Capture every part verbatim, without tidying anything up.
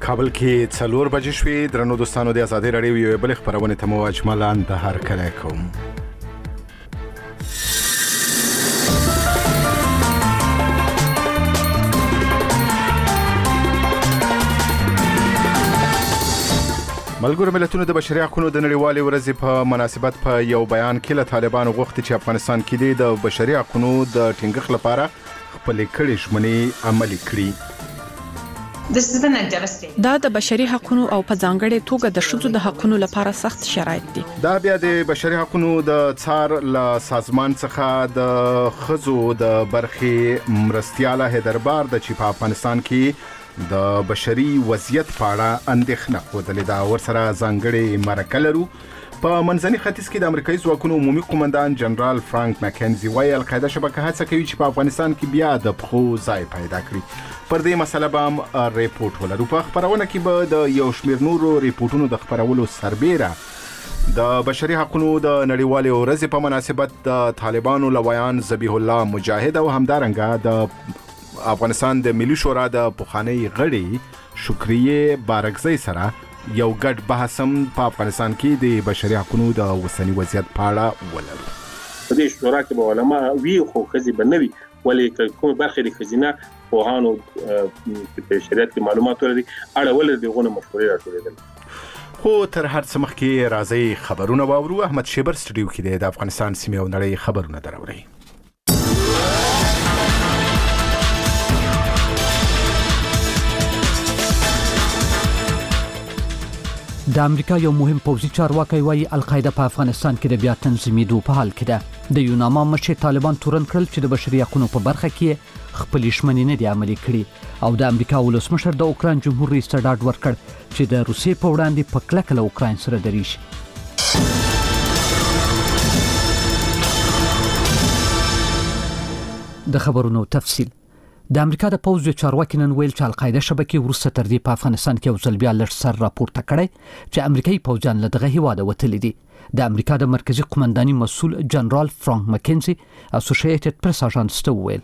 کابل کې څلور بجې شوې. درنو دوستانو د آزادۍ راډیو یو بل خبرونه ته مو اجمالاً د هر کله کوم. ملګرو ملتونو د بشري حقوقو د نړیوالې ورځې په مناسبت په یو بیان کې له طالبانو غوښتي چې افغانستان کې د بشري حقوقو د ټینګښت لپاره خپل کړي ژمنې عملي کړي. دا د بشري حقوقو او په ځانګړې توګه د ښځو د حقوقو لپاره سخت شرایط دي. دا بیا د بشري حقوقو د څار له سازمان څخه د ښځو د برخې مرستياله هدربار د چې په افغانستان کې د بشري وضعیت په اړه اندېښنه خوده دا ورسره ځانګړي مرکه لرو. په منځني ختیځ کې د امریکایي ځواکونو عمومي قومندان جنرال فرانک مکنزي وايي القاعده شبکه هڅه کوي چې په افغانستان کې بیا د پخو ځای پیدا کړي. پر دې مسله به هم ریپورت ولرو. په خبرونه کې به د یو شمېر نورو ریپورتونو د خبرولو سربېره د بشري حقوقو د نړیوالې ورځې په مناسبت د طالبانو لویان ذبیح الله مجاهد او همدارنګه د افغانستان د ملي شورا د پخوانی غړي شکریه بارکزی سره یو ګډ بحث هم په افغانستان کې د بشري حقوقو د اوسنی وضعیت په اړه ولرو. په دې شورا کې به علما وی خو خزي بنوي ولې کوم برخه د خزینه پوهانو په شریعت کې معلومات لري اړه ولر دغه مشورې راټولېدل. خو تر هر څه مخکې راځي خبرونه واورو. احمد شیبر سټډیو کې د افغانستان سیمه او نړۍ خبرونه دراوړي. د امریکا یو مهم پوځي چارواکي وايي القاعده په افغانستان کې د بیا تنظیمېدو په حال کې ده. د یوناما مشر طالبان تورن کړل چې د بشري حقوقو په برخه کې خپل ژمنې نه دي عملي کړي او د امریکا ولسمشر د اوکران جمهور رئیس ته ډاډ ورکړ چې د روسیې په وړاندې په کلکه له اوکران سره دریږي. د خبرونو تفصیل. د امریکا د پوز چارواکي نن ویل چې القاعده شبکې ورسته تر دې په افغانستان کې یو ځل بیا لږ سر راپورته کړی چې امریکایي پوځیان له دغه هیواده وتلي دي. د امریکا د مرکزی قومنداني مسؤل جنرال فرانک مکنزي اسوسییټډ پریس اژانس ته ویل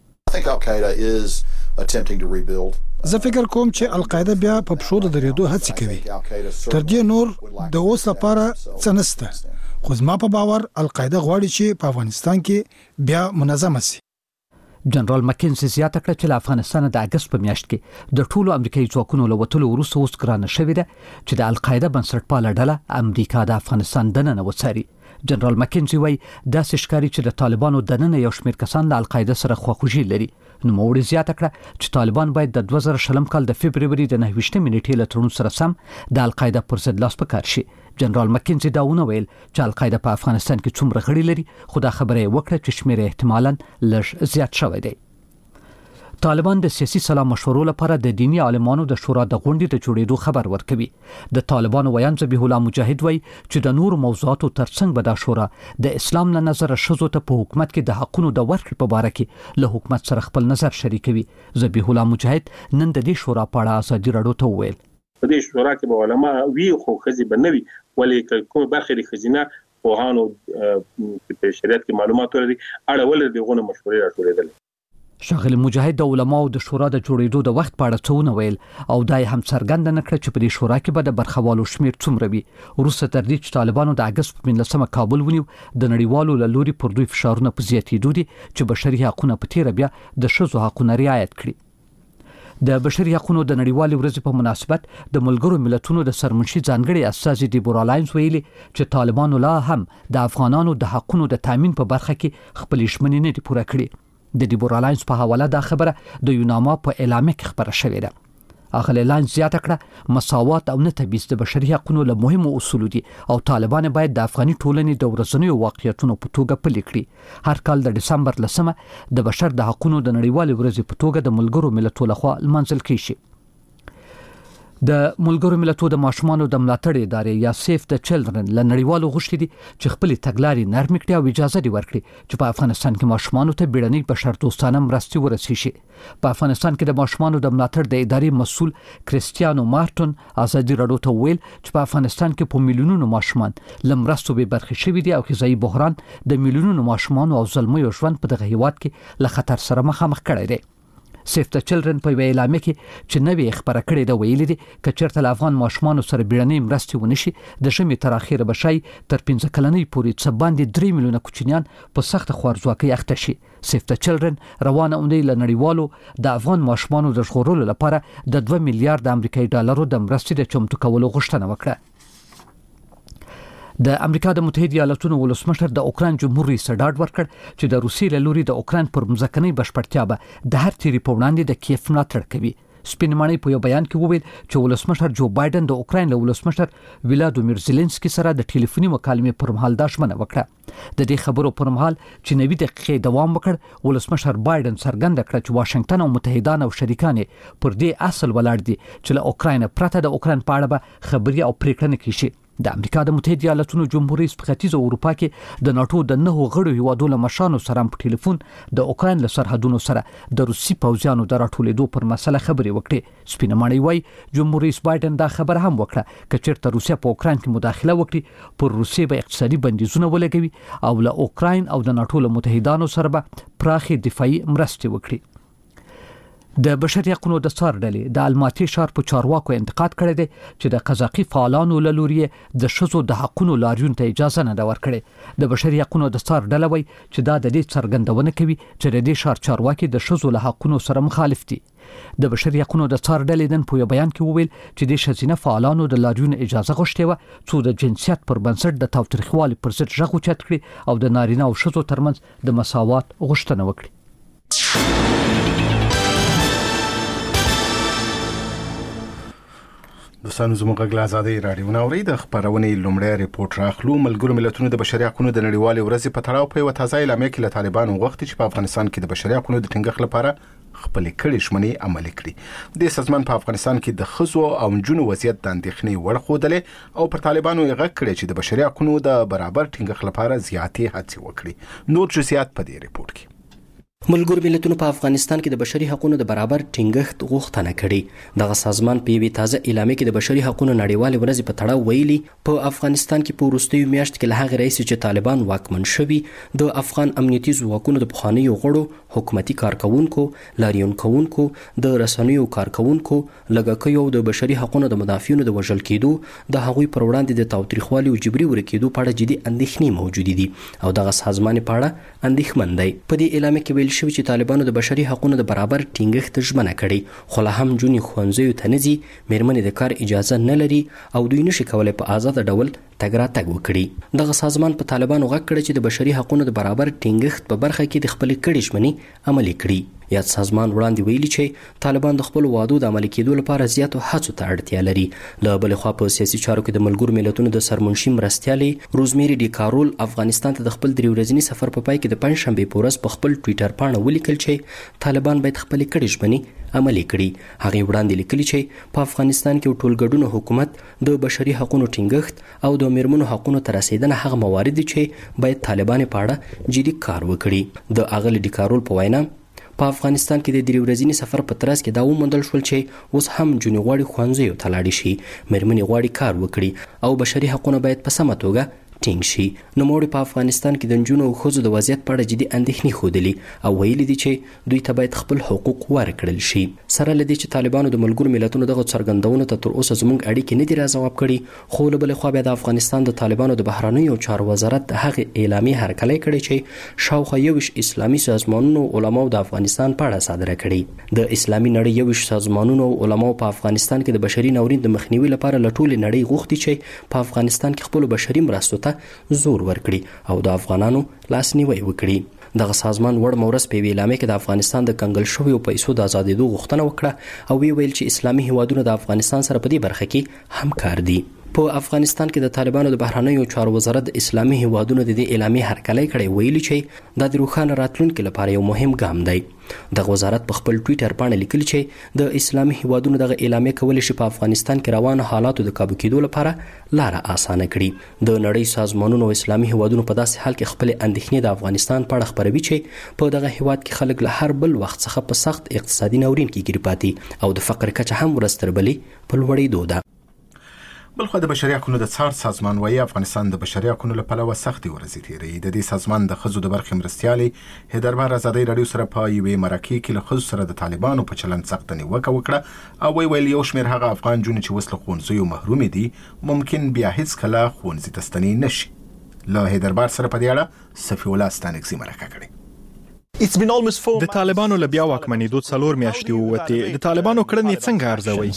زه فکر کوم چې القاعده بیا په پښو د درېدو هڅه کوي. تر دې نور د اوس لپاره څه نشته خو زما په باور القاعده غواړي چې په افغانستان کې بیا منظمه شي. جنرال مکنزي زیاته کړه چې له افغانستان د اگست په میاشت کې د ټولو امریکایي ځواکونو له وتلو وروسته اوس ګرانه شوې ده چې د القاعده بنسټپاله ډله امریکا د افغانستان دننه وڅاري. جنرال مکنزي وايي داسې ښکاري چې د طالبانو دننه یو شمېر کسان له القاعده سره خواخوږي لري. نوموړي زیاته کړه چې طالبان باید د دوه زره شلم کال د فبرवरी د نهه ویشتمې نیټې له تړون سره سم د القاعده پر ضد لاس په کار شي. جنرال مکنزي دا ونه ویل چې القاعده په افغانستان کې څومره غړي لري خو دا خبره یې وکړه چې شمېر احتمالاً لږ زیات شوی دی. طالبان د سیاسي سلا مشورو لپاره د دینی عالمانو د شورا د غونډې د جوړېدو خبر ورکوي. د طالبانو ویان ذبیح الله مجاهد وایي چې د نورو موضوعاتو ترڅنګ به دا شورا د اسلام له نظر ښځو ته په حکومت کې د حقونو د ورکړې په باره کې له حکومت سره خپل نظر شریکوي. ذبیح الله مجاهد نن د دې شورا په اړه ازادي راډیو ته وویل په دې شورا کې به علما وی خو خزي بنوي ولې کوم برخه د خزینه پوهانو په شریعت کې معلومات لري اړه ولر دغه مشورې راټولېدل. شاغل مجاهد د علماو د شورا د جوړېدو د وخت په اړه څه ویل او دای هم څرګنده نکړه چې په دې شورا کې به د برخوالو شمیر څومره وي. وروسته تر دې چې طالبانو د اگست په نولسمه کابل ونیو د نړیوالو له لوري پر دوی فشارونه په زیاتېدو دي چې بشري حقوقونه په تیره بیا د ښځو حقوقونه رعایت کړي. د بشري حقوقو د نړیوالې ورځې په مناسبت د ملګرو ملتونو د سرمنشي ځانګړي استازي دیبورا لاینز ویلي چې طالبانو لا هم د افغانانو د حقوقو د تامین په برخه کې خپل ژمنې نه دي پوره کړې. د دیبورا لاینز په حواله دا خبره د یوناما په اعلامیه کې خبره شوې ده. اغلی لاینز زیاته کړه مساوات او نه تبعیض د بشري حقوقو له مهمو اصولو دي او طالبان باید د افغاني ټولنې د ورځنیو واقعیتونو په توګه پلي کړي. هر کال د ډسمبر لسمه د بشر د حقوقو د نړیوالې ورځې په توګه د ملګرو ملتونو لخوا لمانځل کیږي. د ملګرو ملتونو د ماشومانو د ملاتړ ادارې یا سیف د چلډرن له نړیوالو غوښتي دي چې خپل تګلارې نرمې کړي او اجازه دي ورکړي چې په افغانستان کې ماشومانو ته بیړنۍ بشردوستانه مرستې ورسیږي. په افغانستان کې د ماشومانو د ملاتړ د ادارې مسؤل کریستیانو مارټون ازادي راډیو ته ویل چې په افغانستان کې په میلیونونو ماشومان له مرستو بې برخې شوي دي او غذایي بحران د میلیونونو ماشومانو او زلمیو ژوند په دغه هیواد کې له خطر سره مخامخ کړی دی. سیف د چلډرن په اعلامیه کې چې نوې خبره کړې ده ویلي دي چې چیرته افغان ماشومان سره بیړنۍ مرستې ونشي د ژمي تر اخره بشي تر پنځه کلنۍ پورې څه باندې درې میلیونه کوچنیان په سخت خوارځواکۍ اخته شي. سیف د چلډرن روانه اونۍ له نړیوالو د افغان ماشومانو د ژغورلو لپاره د دوه میلیارډ امریکایي ډالرو د مرستې د چمتو کولو غوښتنه وکړه. د امریکا د متحده ایالاتونو ولسمشر د اوکران جمهور رئیس ډاډ ورکړ چې د روسیې له لوري د اوکران پر مځکنۍ بشپړتیا به د هر تیری په وړاندې د کیف ملاتړ کوي. سپین ماڼۍ په یو بیان کې وویل چې ولسمشر جو بایدن د اوکران له ولسمشر ولادیمیر زيلنسکي سره د ټلیفوني مکالمې پر مهال دا ژمنه وکړه. د دې خبرو پر مهال چې نوي دقیقې دوام وکړ، ولسمشر بایدن څرګنده کړه چې واشنگټن او متحدان او شریکان پر دې اصل ولاړ دي چې له اوکران پرته د اوکران په اړه به خبري او پریکړه نه کیږي. د امریکا د متحده ایالاتونو جمهور رئیس په ختیځ اروپا کې د ناتو د نهو غړو هیوادو له مشرانو سره په ټلیفون د اوکران له سرحدونو سره د روسي پوځیانو د راټولېدو پر مسله خبرې وکړې. سپینه ماڼۍ وايي جمهور رئیس بایدن دا خبر هم وکړه چې چیرته روسیا په اوکران کې مداخله وکړي پر روسي به اقتصادي بندیزونه ولګوي او له اوکران او د ناتو له متحدانو سره به پراخي دفاعي مرستې وکړي. د بشري حقوقو د څار ډلې د الماتي ښار په چارواکو انتقاد کړی دی چې د قزاقي فعالانو له لوري د ښځو د حقوقو لاریون ته اجازه نه ورکړي. د بشري حقوقو د څار ډله وایي چې دا د دې څرګندونه کوي چې د دې ښار چارواکي د ښځو له حقوقو سره مخالف دي. د بشري حقوقو د څار ډلې نن په بیان کې وویل چې د ښځینه فعالانو د لاریون اجازه غوښتې و څو د جنسیت پر بنسټ د تاوتریخوالي پر ضد غږ اوچت کړي او د نارینه او ښځو ترمنځ د مساوات غوښتنه وکړي. دوستانو زموږ غږ آزادۍ رادیو ناوړي د خبرونې لومړی ریپورت راخلو. ملګرو ملتونو د بشري حقوقو د نړیوالې ورځې په تړاو په یو تازه اعلامیه کې له طالبانو غوښتي چې په افغانستان کې د بشري حقوقو د ټینګښت لپاره خپل کړي ژمنې عملي کړي. د سازمان په افغانستان کې د ښځو او نجونو وضعیت د اندېښنې وړ ښودلې او پر طالبانو یې غږ کړی چې د بشري حقوقو د برابر ټینګښت لپاره زیاتې هڅې وکړي. نور جزئیات په دې ریپورت کې. ملګرو ملتونو په افغانستان کې د بشري حقوقو د برابر ټینګښت غوښتنه کړې. دغه سازمان په یوې تازه اعلامیه کې د بشري حقوقو نړیوالې ورځې په تړاو ویلي په افغانستان کې په وروستیو میاشتو کې له هغې راهیسې چې طالبان واکمن شوي د افغان امنیتي ځواکونو د پخوانیو غړو، حکومتي کارکونکو، لاریون کوونکو، د رسنیو کارکونکو، لږکیو او د بشري حقوقو د مدافعینو د وژل کېدو، د هغوی پر وړاندې د تاوتریخوالي او جبري ورکېدو په اړه جدي اندېښنې موجودې دي او دغه سازمان په اړه اندېښمن دی. په دې اعلامیه کې ویل شوي چې طالبانو د بشري حقوقو د برابر ټینګښت ژمنه کړې، خو لا هم جونې ښوونځیو ته نه ځي، میرمنې د کار اجازه نه لري او دوی نشي کولی په آزاده ډول تګ راتګ وکړي. دغه سازمان په طالبانو غږ کړی چې د بشري حقوقو د برابر ټینګښت په برخه کې د خپلې کړې ژمنې عملي کړي. یاد سازمان وړاندې ویلي چې طالبان د خپل وعدو د عملي کېدو لپاره زیاتو هڅو ته اړتیا لري. له بلې خوا په سیاسي چارو کې د ملګرو ملتونو د سرمنشي مرستیالې روزمیری ډي کارول افغانستان ته د خپل درې ورځني سفر په پای کې د پنځشنبې په ورځ په خپل ټویټر پاڼه ولیکل چې طالبان باید خپلې کړې ژمنې عملي کړي. هغې وړاندې لیکلي چې په افغانستان کې ټولګډونو حکومت د بشري حقوقو ټینګښت او د میرمنو حقوقو ته رسیدنه هغه موارد دي چې باید طالبان په اړه جدي کار وکړي. د اغلې ډي کارول په وینا په افغانستان کې د درې ورځني سفر په ترڅ کې دا وموندل شول چې اوس هم جونې غواړي ښوونځیو ته لاړې شي، میرمنې غواړي کار وکړي او بشري حقونه باید په سمه توګه ټینګ شي. نوموړي په افغانستان کې د نجونو او ښځو د وضعیت په اړه جدي اندېښنې ښودلي او ویلي دي چې دوی ته باید خپل حقوق ورکړل شي. سره له دې چې طالبانو د ملګرو ملتونو دغه څرګندونو ته تر اوسه زموږ اړیکې نه دي راځواب کړي، خو له بلې خوا بیا د افغانستان د طالبانو د بهرنیو چارو وزارت د هغې اعلامیې هرکلی کړی چې شاوخوا یوویشت اسلامي سازمانونو علماو د افغانستان په اړه صادره کړي. د اسلامي نړۍ یوویشت سازمانونو او علماو په افغانستان کې د بشري ناورین د مخنیوي لپاره له ټولې نړۍ غوښتي چې په افغانستان کې خپلو بشري مرستو ته زور ورکړي او د افغانانو لاسنیوی وکړي. دغه سازمان وړ مورس په اعلامیه کې د افغانستان د کنګل شویو پیسو د آزادېدو غوښتنه وکړه او وی ویل چې اسلامي هیوادونه د افغانستان سره په دې برخه کې همکار دي. په افغانستان کې د طالبانو د بهرنیو چارو وزارت د اسلامي هیوادونو د دې اعلامیې هرکلی کړی، ویلي چې دا د روښانه راتلونکي لپاره یو مهم ګام دی. دغه وزارت په خپل ټویټر باندې لیکلي چې د اسلامي هیوادونو دغه اعلامیه کولی شي په افغانستان کې روانو حالاتو د کابو کېدو لپاره لاره اسانه کړي. د نړۍ سازمانونو او اسلامي هیوادونو په داسې حال کې خپل اندېښنې د افغانستان په اړه خپروي چې په دغه هیواد کې خلک له هر بل وخت څخه په سخت اقتصادي ناورین کې ګیر پاتې او د فقر کچه هم ورځ تر بلې په لوړېدو ده. بلخو د بشري حقوقو د څار سازمان وايي افغانستان د بشري حقوقو له پلوه سختي ورځي تیري. د دې سازمان د خزو د برخې مرستيالي هیدربار ازادي رادیو سره په یوې مرکه کې له خزو سره د طالبانو په چلند سخت نیوکه وکړه او وی ویل یو شمېر هغه افغان جون چې وسله ښوونځیو محروم دي ممکن بیا هیڅ کله ښوونځي ته ستنې نشي. له هیدربار سره په دې اړه صفي الله ستانکزي مرکه کړې. د طالبانو له بیا واکمنېدو څلور میاشتې ووتې. د طالبانو کړنې څنګه ارزوي؟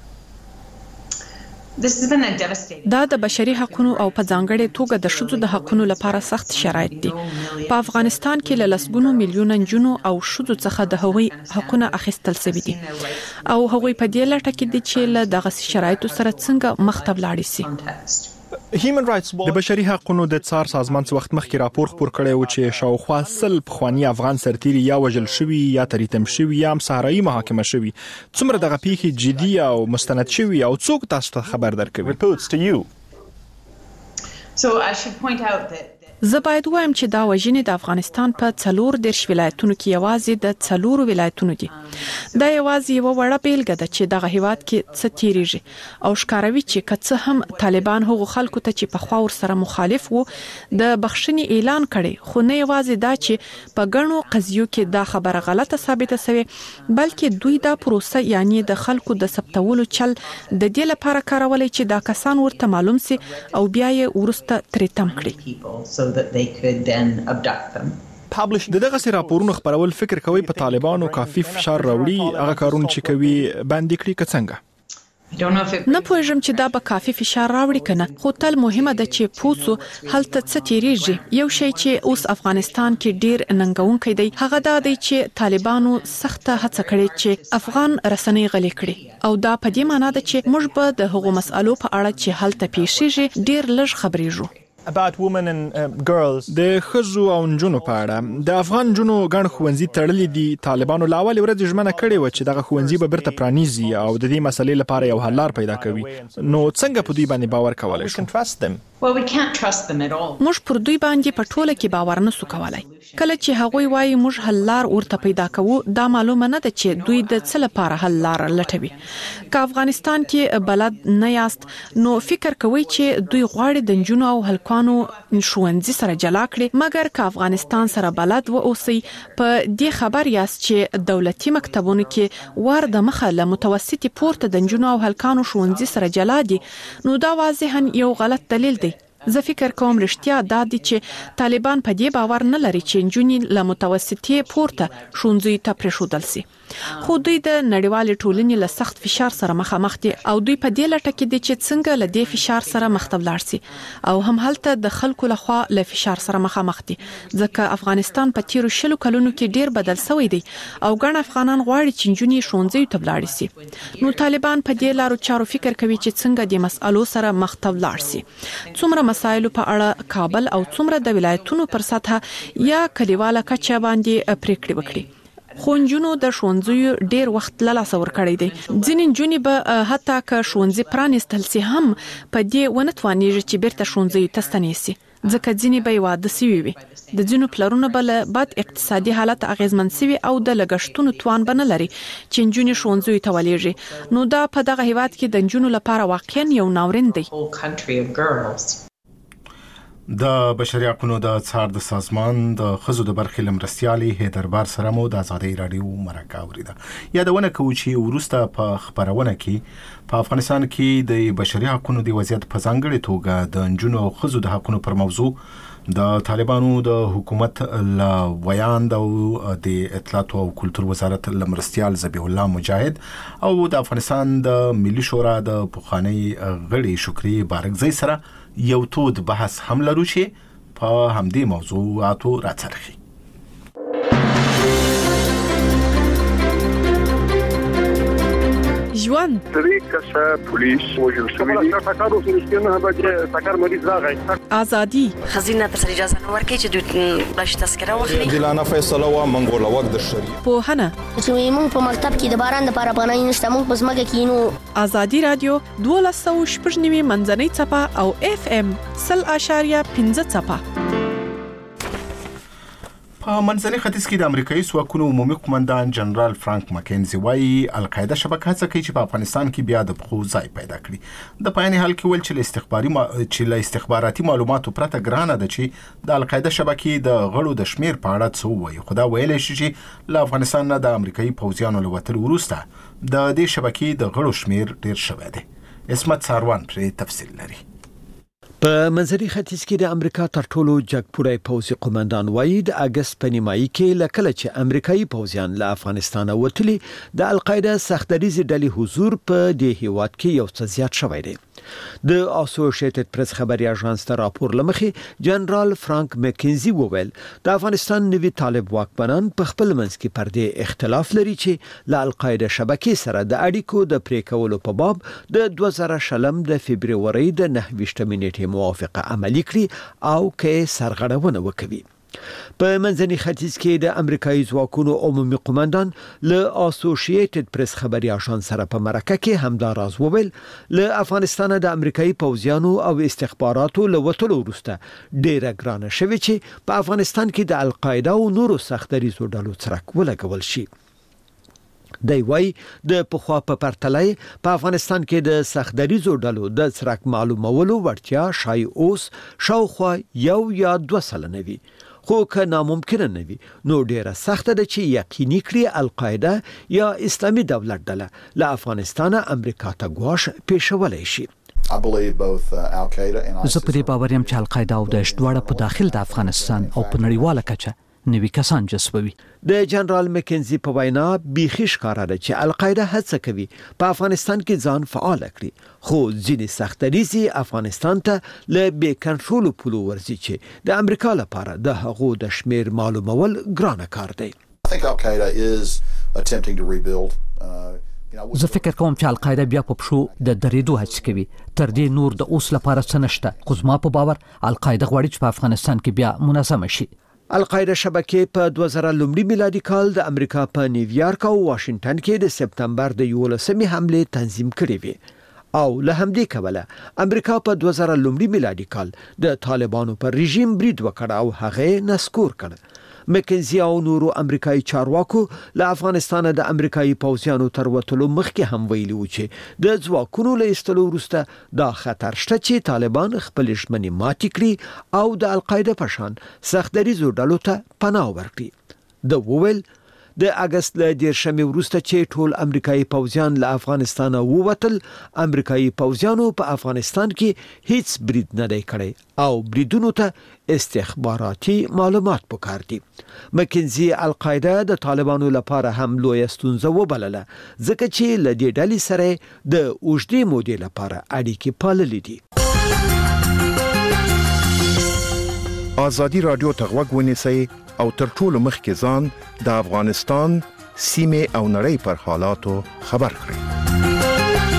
دا د بشري حقوقو او په ځانګړې توګه د شذو د حقوقو لپاره سخت شرایط دي. په افغانستان کې له لسګونو میلیونه جنونو او شذو څخه د هغوی حقوقونه اخیستل شوي دي او هغوی په دې لټه کې دي چې له دغه شرایطو سره څنګه مخ ته ولاړ شي. د بشري حقوقو د څار سازمان څو وخت مخکې راپور خپور کړی و چې شاوخوا سل پخوانی افغان سرتیري یا وژل شوي یا تریتم شوي یا هم صحرایي محاکمه شوي. څومره دغه پیښې جدي او مستند شوي او څوک تاسو ته خبر درکوي؟ زه باید وایم چې دا وژنې د افغانستان په څلور دیرش ولایتونو کې یوازې د څلورو ولایتونو دي. دا یوازې یو وړه بیلګه ده چې دغه هیواد کې څه تیریږي او ښکاروي چې که څه هم طالبان هغو خلکو ته چې پخوا ورسره مخالف وو د بخښنې اعلان کړي، خو نه یوازې دا چې په ګڼو قضیو کې دا خبره غلطه ثابته شوې، بلکې دوی دا پروسه یعنی د خلکو د ثبتولو چل د دې لپاره کارولای چې دا کسان ورته معلوم سي او بیا یې ورسته ترې تم کړي. that they could then abduct them. د دغه سي راپورونو خبرول فکر کوي په طالبانو کافي فشار راوړي هغه کارونه چې کوي باندې کړی که څنګه؟ نه پوهیږم چې دا به کافي فشار راوړي کنه، خو تل مهمه ده چې پوسو هلته څه تیریږي. یو شی چې اوس افغانستان کې ډیر ننګونکی دی هغه دا دی چې طالبانو سخته هڅه کړې چې افغان رسنۍ غلي کړي او دا په دې معنی ده چې موږ به د هغو مسالو په اړه چې هلته پیښیږي ډیر لږ خبرېږو. د ښځو او نجونو په اړه د افغان نجونو ګڼ ښوونځي تړلي دي. طالبانو له اولې ورځې ژمنه کړې وه چې دغه ښوونځي به بیرته پرانیزي او د دې مسلې لپاره یو حل لار پیدا کوي. نو څنګه په دوی باندې باور کولی شو؟ Well, we can't trust them at all. موږ پر دوی باندې په ټوله کې باور نه سو کولای. کله چې هغوی وایي موږ حل لار ورته پیدا کوو دا معلومه نه ده چې دوی د څه لپاره حل لار لټوي. که افغانستان کې بلد نه یاست نو فکر کوئ چې دوی غواړي د نجونو او هلکانو ښوونځي سره جلا کړي، مګر که افغانستان سره بلد و اوسئ په دې خبر یاست چې دولتي مکتبونو کې ور د مخه له متوسطې پورته د نجونو او هلکانو ښوونځي سره جلا دي، نو دا واضحاً یو غلط دلیل دی. زه فکر کوم رښتیا دا دي چې طالبان په دې باور نه لري چې نجونې له متوسطې پورته ښوونځیو ته پرېښودل سي، خو دوی د نړیوالې ټولنې له سخت فشار سره مخامخ دي او دوی په دې لټه کې دي چې څنګه له دې فشار سره مخ ته ولاړ سي او هم هلته د خلکو لخوا له فشار سره مخامخ دي، ځکه افغانستان په تیرو شلو کلونو کې ډیر بدل شوی دی او ګڼ افغانان غواړي چې نجونې ښوونځیو ته ولاړ سي. نو طالبان په دې لارو چارو فکر کوي چې څنګه د مسالو سره مخ ته ولاړ سي. څومره مسایلو په اړه کابل او څومره د ولایتونو پر سطح یا کلیواله کچه باندې پریکړې وکړي. خو نجونو د ښوونځیو ډیر وخت له لاسه ورکړی دی. ځینې نجونې به حتی که ښوونځي پرانیستل سي هم په دې ونه توانیږي چې بیرته ښوونځیو ته ستنې سي، ځکه ځینې به یې واده سوي وي. د ځینو پلرونه به له بد اقتصادي حالت اغیزمن سوي او د لګښتونو توان به نه لري چې نجونې ښوونځیو ته ولېږي. نو دا په دغه هیواد کې د نجونو لپاره واقعا یو ناورین دی. د بشري حقوقو د څار د سازمان د خزو د برخې لمرستيالي هیدربار سره مو د ازادي رادیو مرکه اوریده. یادونه کوي چې ورسته په خبرونه کې په افغانستان کې د بشري حقوقو د وضعیت په ځانګړي توګه د نجونو او خزو د حقوقو پر موضوع د طالبانو د حکومت لا ویاند او د اطلاعات او کلتور وزارت لمرستيال ذبیح الله مجاهد او د افغانستان د ملي شورا د پخوانی غړي شکری بارکزی سره یو تود بحث هم لرو چې په همدې موضوعاتو راڅرخي. ژوند طریقه پولیس وجل شوی تاکارو سنشتنه به تاکار مریض راغی ازادي خزینه تر اجازه نه ورکړي چې دوی بلش تذکره واخلي. دلانه فیصله و منګول وخت د شری په هنه چې موږ په مکتب کې د باران د لپاره پناه نشته، موږ په سمګه کې نو ازادي رادیو دولس سوه شپږ نوي منځنۍ چپه او اف ام صفر اشاریه پنځه چپه. په منځني ختیځ کې د امریکایي ځواکونو عمومي قومندان جنرال فرانک مکینزي وایي القاعده شبکه هڅه کوي چې په افغانستان کې بیا د پخو ځای پیدا کړي. د پایاني حال کې ویل چې استخباري ما... چې له استخباراتي معلوماتو پرته ګرانه ده چې د القاعده شبکې د غړو د شمیر په اړه څه وایي. خو دا ویلی شي چې له افغانستان نه د امریکایي پوځیانو له وتلو وروسته د دې شبکې د غړو شمیر ډیر شوی دی. اسمت ساروان پرې تفصیل لري. په منځني ختیځ کې د امریکا تر ټولو جګپوړی پوځي قومندان وایي د اگست په نیمایي کې لکه چې امریکایي پوځیان له افغانستان وتلي د القاعده سختدریزي ډلې حضور په دې هیواد کې یو څه زیات شوی دی. د اسوسییټډ پریس خبري اژانس ته راپور لمخې جنرال فرانک مکینزي وویل د افغانستان نوي طالب واکمنان په خپل منځ کې پر دې اختلاف لري چې له القاعده شبکې سره د اړیکو د پرې کولو په باب د دوه زره شلم د فبرवरी د نهه ویشتمې نیټې موافقه عملي کړي او کې سرغړونه وکړي. په منځني ختیځ کې د امریکایي ځواکونو عمومي قومندان له اسوسییټډ پریس خبري اژانس سره په مرکه کې همدا راز وویل له افغانستان د امریکایي پوځیانو او استخباراتو له وټلو وروسته ډیره ګرانه شوې چې په افغانستان کې د القاعده او نورو سختدریزو ډلو څرک ولګول شي. دی وای د پخوا په پرتلای په افغانستان کې د سختدریزو ډلو د څرک معلومولو وړتیا شای اوس شاوخوا یو یا دوه سلنه وي. خو که ناممکنه نه وي نو ډیره سخته ده چې یقیني کړي القاعده یا اسلامي دولت ډله له افغانستان امریکا ته ګواښ پیښولی شي. زه په دې باور یم چې القاعده او داعش دواړه په داخل د افغانستان او په نړیواله کچه نوي کسان جذبوي. د جنرال مکینزي په وینا بیخي ښکاره ده چې القاعده هڅه کوي په افغانستان کې ځان فعال کړي خو ځینې سختدریزي افغانستان ته له بې کنټرول پولو ورځي چې د امریکا لپاره د هغو د شمیر معلومول ګرانه کار دی. زه فکر کوم چې القاعده بیا په پښو د درېدو هڅه کوي. تر دې نور د اوس لپاره څه نشته خو زما په باور القاعده غواړي چې په افغانستان کې بیا منظمه شي. القاعده شبکې په دوه زره لومړي میلادي کال د امریکا په نیویارک او واشنگټن کې د سپتمبر د یولسمې حمله تنظیم کړې وي او له همدې کبله امریکا په دوه زره لومړي میلادي کال د طالبانو پر رژیم برید وکړ او هغه نسکور کړ. مکینزي او نورو امریکایي چارواکو له افغانستان د امریکایي پوځیانو تر وتلو مخکې هم ویلي و چې د ځواکونو له ایستلو وروسته دا خطر شته چې طالبان خپل ژمنې ماتې کړي او د القاعده په شان سختدریزو ډلو ته پناه ورکړي. د وویل د اگست له دیرشمې وروسته چې ټول امریکایي پوځیان له افغانستان ووتل امریکایي پوځیانو په افغانستان کې هیڅ برید نه دی کړی او بریدونو ته استخباراتي معلومات پکار دي. مکینزي القاعده د طالبانو لپاره هم لوی ستونزه وبلله ځکه چې له دې ډلې سره د اوږدې مودې لپاره اړیکې پاللې دي. آزادي رادیو ته غوږ ونیسئ او تر ټولو مخکې ځان د افغانستان سیمې او نړۍ پر حالاتو خبر کړئ.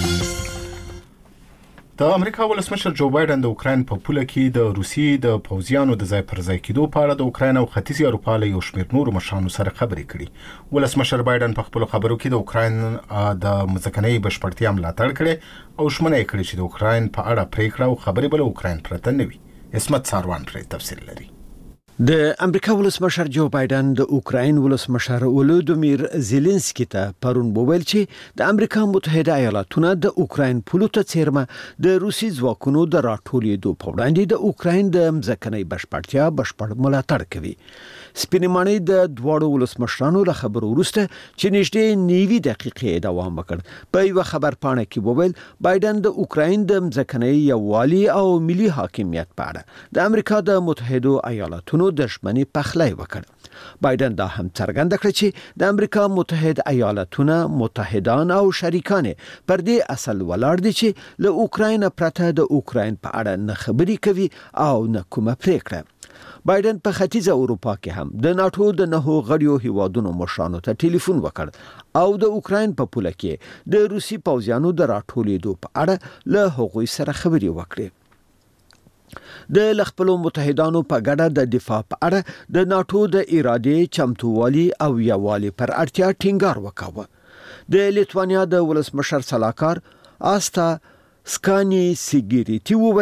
د امریکا ولسمشر جو بایدن د اوکراین په پوله کې د روسیې د پوځیانو د ځای پر ځای کېدو په اړه د اوکراین او ختیځې اروپا له یو شمېر نورو مشرانو سره خبرې کړې. ولسمشر بایدن په خپلو خبرو کې د اوکراین د مځکنۍ بشپړتیا ملاتړ کړې او ژمنه یې کړې چې د اوکراین په اړه پریکړه او خبرې به له اوکراین پرته نه وي. اسمت ساروان پرې تفصیل لري. د امریکا ولسمشر جو بایدن د اوکراین ولسمشر ولودیمیر زيلنسکي ته پرون وویل چې د امریکا متحده ایالاتونو د اوکراین پولو ته څیرمه د روسي ځواکونو د راټولېدو په وړاندې د اوکراین د مځکنۍ بشپړتیا بشپړ ملاتړ کوي. سپینماني د دواړو ولسمشرانو له خبرو وروسته چې نږدې نیوي دقیقې دوام وکړ په یو خبر پاڼه کې وویل بایدن د اوکراین د مځکنۍ یووالي او ملي حاکمیت په اړه د امریکا د متحده ایالاتونو د ژمنې پخلی وکړ. بایدن دا هم څرګنده کړ چې د امریکا متحده ایالاتونو متحدان او شریکان پر دې اصل ولاړ دي چې له اوکراین پرته د اوکراین په اړه نه خبري کوي او نه کومه پریکړه. بایدن په ختیځه اروپا کې هم د ناتو د نهو غړیو هیوادونو مشرانو ته ټلیفون وکړ او د اوکراین په پوله کې د روسي پوځیانو د راټولېدو په اړه له هغوی سره خبرې وکړې. د لخپلو متحدانو په ګډه د دفاع په اړه د ناتو د ارادې چمتووالي او یووالي پر اړتیا ټینګار وکاوه. د لیتوانیا د ولسمشر صلاحکار آستا سکانی سیګریټي وویل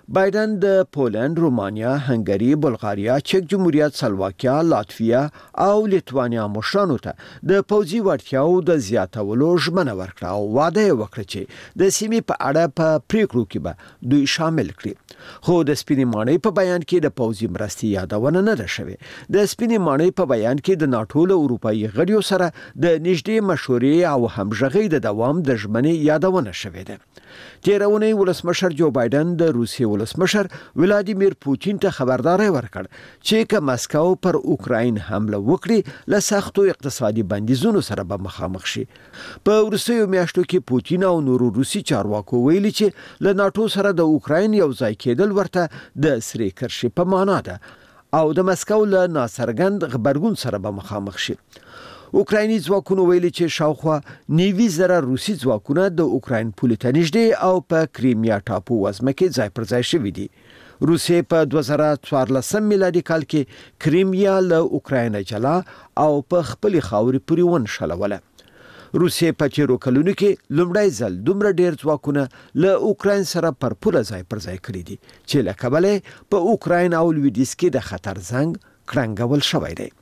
بایدن د پولند، رومانیا، هنګری، بلغاریا، چک جمهوریت، سلواکیا، لاتویا او لیتوانیا مشرانو ته د پوځي وړتیاو د زیاتولو ژمنه ورکړه او وعده یې وکړه چې د سیمې په اړه په پریکړو کې به دوی شامل کړي. خو د سپینې ماڼۍ په بیان کې د پوځي مرستې یادونه نه ده شوې. د سپینې ماڼۍ په بیان کې د ناټو له اروپایي غړیو سره د نږدې مشورې او همغږۍ د دوام د ژمنې یادونه شوې ده. تیرونی ولسمشر جو بایدن د روسیې ولسمشر ولادیمیر پوتین ته خبرداري ورکړ چې که مسکو پر اوکراین حمله وکړي له سختو اقتصادي بندیزونو سره به مخامخ شي. په وروستیو میاشتو کې پوتین او نورو روسي چارواکو ویلي چې له ناټو سره د اوکراین یو ځای کېدل ورته د سری کرښې په معنا ده او د مسکو له ناڅرګند غبرګون سره به مخامخ شي. اوکرایني ځواکونو ویلي چې شاوخوا نوي زره روسي ځواکونه د اوکراین پولې ته نږدې او په کریمیا ټاپو وزمه کې ځای پر ځای شوي دي. روسیې په دوه زره څوارلسم میلادي کال کې کریمیا له اوکراین جلا او په خپل خاوري پورې ونښلوله. روسیې په تیرو کلونو کې لومړی ځل دومره ډیر ځواکونه له اوکراین سره پر پوله ځای پر ځای کړي دي چې له کبله په اوکراین او لویدیځ کې د خطر زنګ کړنګول شوی دی.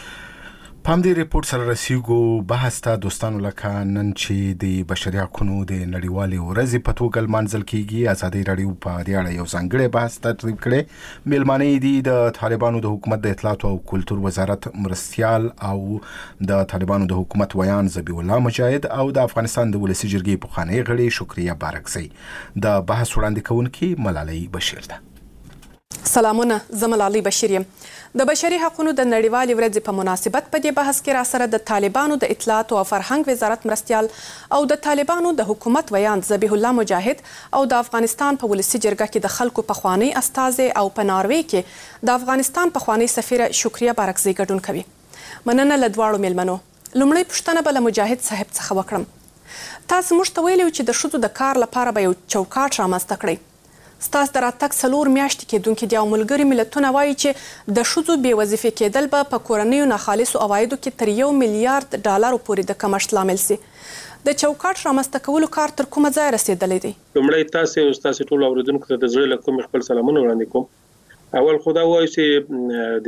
پام دې ریپورت سره رسیدو بحث ته دوستانو لکه نن چې د بشري حقوقو د نړیوالې ورځې په توګه لمانځل کیږي. ازادي راډیو په دې اړه یو ځانګړی بحث ترتیب کړی. میلمانه دي د طالبانو د حکومت د اطلاعات او کلتور وزارت مرستيال او د طالبانو د حکومت ویان ذبیح الله مجاهد او د افغانستان د ولسی جرګې پخوانی غړي شکریا بارکزی. د بحث وړاندې کوونکي ملالۍ بشیر ده. سلامونه، زه ملالۍ بشیر یم. د بشري حقوقو د نړیوالې ورځې په مناسبت په دې بحث کې را سره د طالبانو د اطلاعات او فرهنګ وزارت مرستيال او د طالبانو د حکومت ویان ذبیح الله مجاهد او د افغانستان په ولسی جرګه کې د خلکو پخوانی استازي او په ناروې کې د افغانستان پخوانی سفیره شکریا بارکزی ګډون کوي. مننه له دواړو میلمنو. لومړی پوښتنه به له مجاهد صاحب څخه وکړم. تاسو موږ ته ویلي چې د ښځو د کار لپاره به یو چوکاټ رامنځته کړئ. ستاسو د راتګ څلور میاشتې کېدونکي دي او ملګري ملتونه وایي چې د ښځو بې وظیفې کېدل به په کورنیو ناخالصو عوایدو کې تر یو میلیارډ ډالرو پورې د کمښت لامل سي. د چوکاټ رامنځته کولو کار تر کومه ځایه رسېدلی دی؟ لومړی تاسو او تاسو ټول اوریدونکو ته د زړه له کومې خپل سلامونه وړاندې کوم. اول خو دا وایي چې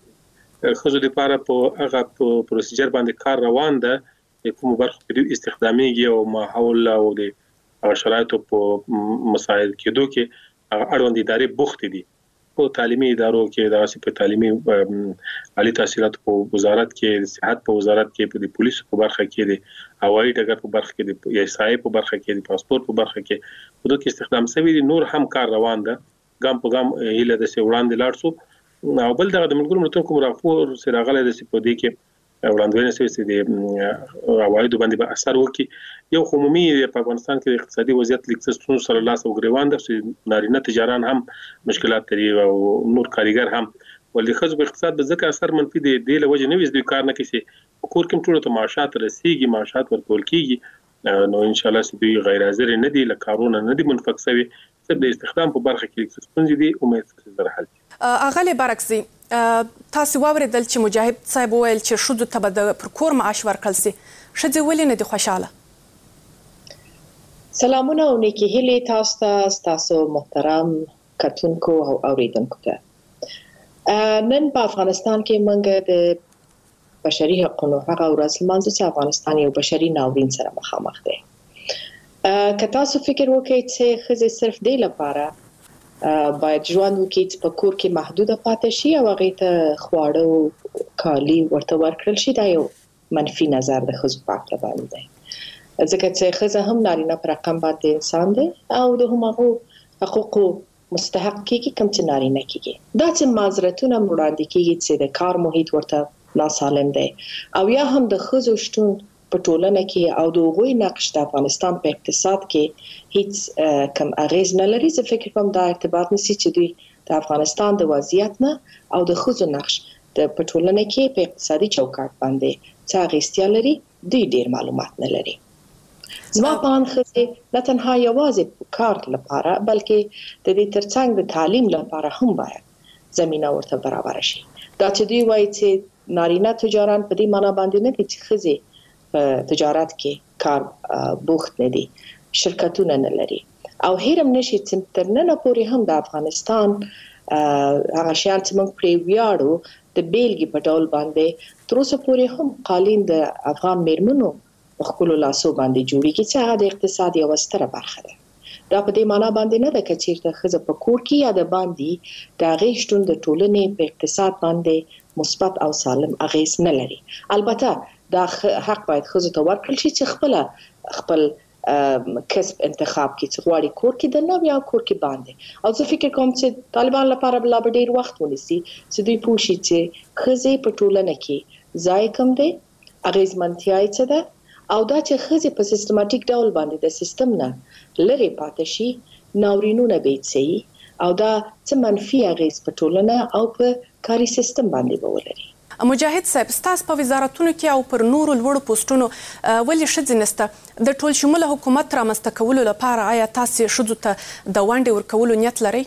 د ښځو لپاره په هغه پروسیجر باندې کار روان ده چې کومه برخه په استخدامېږي او ماحول او د شرایطو په مسایل کېدو کې اړوند ادارې بوخت دي. په تعلیمي ادارو کې د په تعلیمي عالی تحصیلات په وزارت کې، د صحت په وزارت کې، د پولیسو په برخه کې، د هوایي ډګر په برخه کې، د ایسای په برخه کې، د پاسپورت په برخه کې په دوه کې استخدام شوی دي. نور هم کار روان ده، ګام په ګام هیله د سي وړاندې لاړ شو. او بل دغه د ملګرو ملتونو کوم راپور سره غلې د سي په دې کې وړاندوینه شوی چې د عوایدو باندې به اثر وکړي. یو عمومي په افغانستان کې اقتصادي وضعیت لیکڅستون سره لاس او ګریوان ده چې نارینه تجاران هم مشکلات لري او نور کاریګر هم. ولې خځو په اقتصاد به ځکه اثر منفي دی د لوجه نوې د کار نه کیسي کور کوم ټول ته معاشات رسیږي، معاشات ورکول کیږي. نو ان شاء الله چې دوی غیر حاضر نه دي، له کارونه نه دي منفک شوی. چې د استخدام په برخه کې لیکڅستون دي امید سره حل. اغلی بارکزی، تاسو واوریدل چې مجاهد صاحب ویل چې ښځو ته به د پر کور معاش ورکړل سي. ښځې ولې نه دي خوشاله؟ سلامونه او نیکی هیلې تاسو ته، تاسو محترم کتونکو او اوریدونکو ته. نن په افغانستان کې موږ د بشري حقوقو هغه ورځ لمانځو چې افغانستان یو بشري ناورین سره مخامخ دی. که تاسو فکر وکړئ چې ښځې صرف دې لپاره باید ژوند وکړي چې په کور کې محدوده پاتې شي او هغې ته خواړه او کالي ورته ورکړل شي، دا یو منفي نظر د ښځو په هکله باندې دی. ځکه چې ښځه هم نارینه په رقم باندې انسان دی او د هماغو حقوقو مستحق کېږي کوم چې نارینه کېږي. دا چې معذرتونه وړاندې کېږي چې د کار محیط ورته ناسالم دی او یا هم د ښځو شتون په ټولنه کې او د هغوی نقش د افغانستان په اقتصاد کې هیڅ کم اغیز نه لري. زه فکر کوم دا ارتباط نشي چې دوی د افغانستان د وضعیت نه او د ښځو نقش د په ټولنه کې په اقتصادي چوکاټ باندې څه اغیزتیا لري، دوی ډیر معلومات نه لري. زما په اند ښځې نه تنها یوازې کار لپاره بلکې د دې ترڅنګ د تعلیم لپاره هم باید زمینه ورته برابر شي. دا چې دوی وایي چې نارینه تجاران په دې معنا باندې نه دي چې ښځې په تجارت کې کار بوخت نه دي، شرکتونه نه لري او هیرم نشي چې تر نن پورې هم د افغانستان هغه شان چې موږ پرې ویاړو د بیلګې په ډول باندې تر اوسه پورې هم قالین د افغان میرمنو په خپل لاسو باندې جوړیږي چې هغه د اقتصاد یو ستره برخه ده. دا په دې معنی باندې نه ده چې چیرته خزه په کور کې یا د باندې د غیشتون د ټولنې په اقتصاد باندې مثبت او سالم اغیز نه لري. البته دا حق باید خزه ته ورکړل شي چې خپل خپل کسب انتخاب کې چې غواړي کور کې د نو یا کور کې باندې. او زه فکر کوم چې طالبان لپاره بل ډیر وخت ونیسي چې دوی پوښي چې خزه په ټولنه کې ځای کم دی، اغیزمنتیا یې څه ده، او دا چې خزه په سیستماتیک ډول باندې د سیستم نه لری پاتې شي ناورینونه بیتسي او دا څه منفي اغیز په ټولنه او په کاري سیستم باندې بولري. مجاهد صاحب ستاسو په وزارتونو کې او پر نورو لوړو پوسټونو ولې ښځې نسته د ټول شموله حکومت رامنځته کولو لپاره آیا تاسو ښځو ته د ونډې ورکولو نیت لرئ؟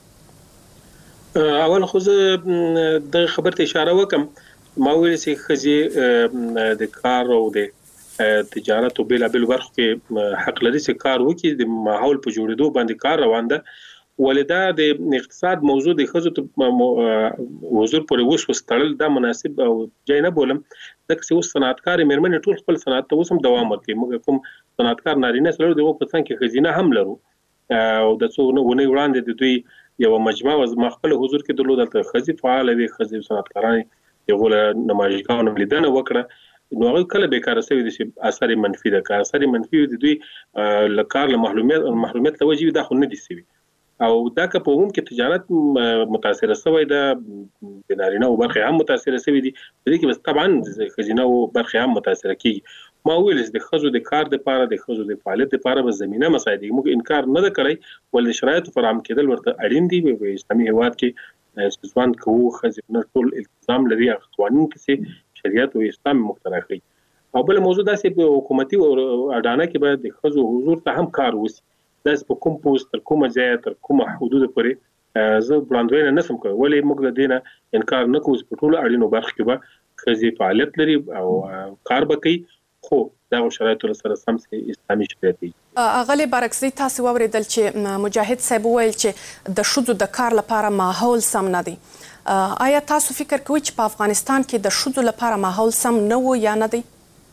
اول خو زه د خبرې ته اشاره وکم، ما ویل چې ښځې د کار او د تجارت او بېلابېلو برخو کې حق لري چې کار وکړي. د ماحول په جوړېدو باندې کار روان ده، ولدا د اقتصاد موضوع د خزو ته حضور پورې وس وستړل دا مناسب او ځای نه بولم، ځکه چې اوس صنعتکار مېرمنې ټول خپل صنعت ته اوس هم دوام ورکوي. موږ کوم صنعتکار نارینه سره دغه په څنګه کې خزینه هم لرو او د څو ونه وړاندې د دوی یو مجمع او ما خپل حضور کې درلود، دلته خزي فعال وي، خزي صنعتکاران یو له نمایشګانو لیدنه وکړه، نو هغه کله بیکاره شوی دي چې اثر منفي ده، که اثر منفي دي دوی لکار له محرومیت محرومیت توجیه ده خو نه دي سوي او دا که په عموم کې تجارت متاثر شوی ده، د نارینه او برخه هم متاثر شوی دي، په دې کې طبعا خزینه او برخه هم متاثر کیږي. ما ویل چې د خزو د کار د پاره د خزو د فعالیت لپاره به زمينه مساعد موږ انکار نه کړی، ول شرایط فراهم کېدل ورته اړین دي. په اسلامي هیواد کې ځوان کوو خزینه ټول التزام لري قوانين کې شریعت او اسلام مقترح کړي. او بل موضوع دا چې په حکومتي او اډانه کې باید د خزو حضور ته هم کار وشي. دا په کوم پوسټ تر کومه ځای تر کومه حدود پورې زه وړاندوینه نسم کوي، ولې موږ د دینه انکار نه کوو په ټولو اړینو برخو کې به خزي فعالیت لري او کار وکړي، خو دا شرایطو سره سم سي اسلامي شریعت دی. اغلی برعکس تاسو وویل چې مجاهد صاحب ویل چې د شذو د کار لپاره ماحول سم نه دی. آیا تاسو فکر کوئ چې په افغانستان کې د شذو لپاره ماحول سم نه و یا نه دی؟